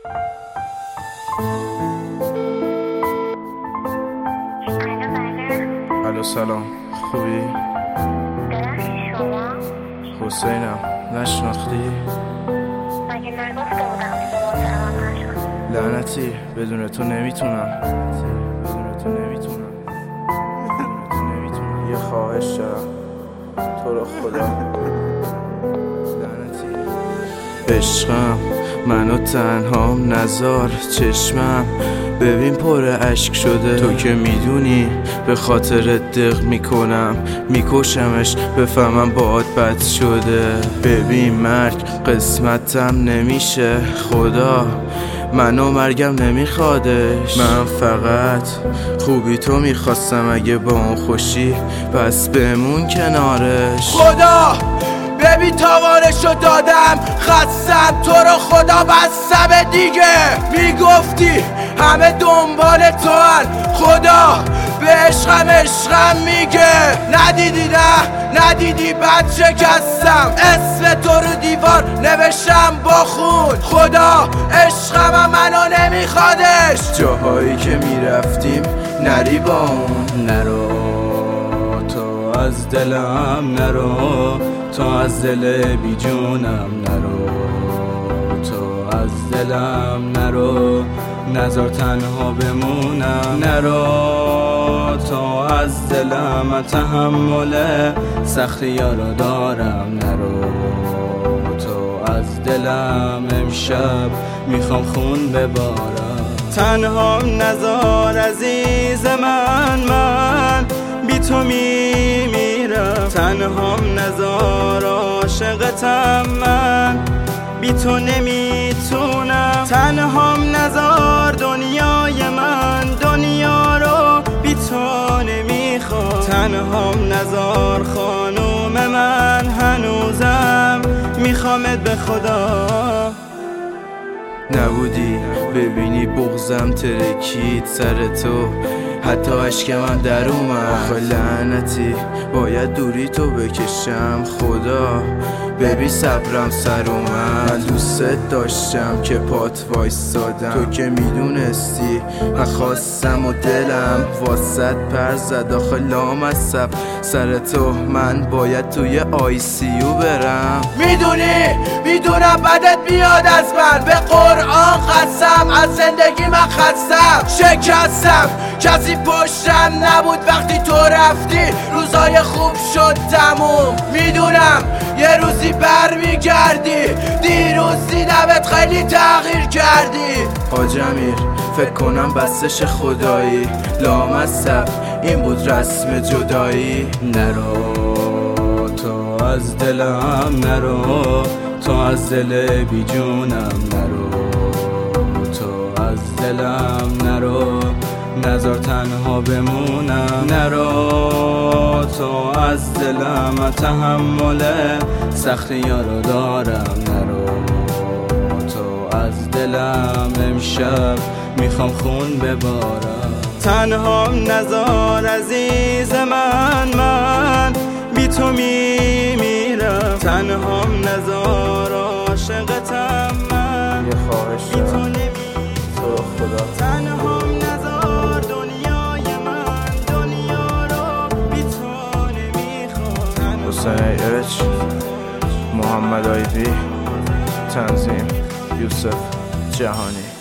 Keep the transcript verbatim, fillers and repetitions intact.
الو سلام، خوبی؟ شما؟ حسینم، نشناختی؟ مگه نگفته بودم صدا تمام نشد؟ لعنتی، بدون تو نمیتونم بدون تو نمیتونم بدون تو نمیتونم یه خواهش دارم تو رو خدا. لعنتی عشقم، منو تنهام نذار، چشمم ببین پر اشک شده. تو که میدونی به خاطر دق میکنم، میکشمش بفهمم باهات بد شده. ببین مرگ قسمتم نمیشه، خدا منو مرگم نمیخوادش. من فقط خوبی تو میخواستم، اگه با اون خوشی پس بمون کنارش. خدا ببین تاوانشو دادم، خستم تو رو خدا بستم دیگه. میگفتی همه دنبال تو هن، خدا به عشقم عشقم میگه. ندیدی نه ندیدی بد شکستم، اسم تو رو دیوار نوشتم با خون. خدا عشقم منو نمیخوادش. جاهایی که میرفتیم نری با اون، نرو تو از دلم، نرو تو از دل بی جونم، نرو تو از دلم، نرو نذار تنها بمونم، نرو تو از دلم، تحمل سختی ها رو دارم، نرو تو از دلم، امشب میخوام خون ببارم. تنها نذار عزیز من، من بی تو میمیرم. تنها نذار عاشقتم، من بی تو نمیتونم. تنها نذار دنیای من، دنیا رو بی تو نمیخوام. تنها نذار خانوم من، هنوزم میخوامت به خدا. نبودی ببینی بغزم ترکید سر تو، حتی عشق من در اومد. آخه لعنتی باید دوری تو بکشم، خدا ببین صبرم سر اومد. من دوست داشتم که پات وایستادم، تو که میدونستی من خواستم و دلم واسط پر زد. آخه لامصب سر تو من باید توی آی سی یو برم. میدونی میدونم بدت بیاد از من، به قرآن قسم از زندگی من خستم. شکستم کسی پشتم نبود وقتی تو رفتی، روزای خوب شد تموم. میدونم یه روزی بر میگردی، دیروز دیدمت خیلی تغییر کردی. حاج امیر فکر کنم بستش خدایی، لامصب این بود رسم جدایی. نرو تو از دلم، نرو تو از دل بی جونم، نرو تو از دلم، نرو نذار تنها بمونم، نرو تو از دلم، تحمل سختی ها رو دارم، نرو تو از دلم، امشب میخوام خون ببارم. تنها نذار عزیز من، من بی تو میمیرم. تنها نذار عاشقتم، من یه خواهش بی تو دارم نمیرم. تو رو خدا. تنها نذار دنیای من، دنیا رو بی تو نمیخوام. حسین ارچ، محمد آیدی، تنظیم یوسف جهانی.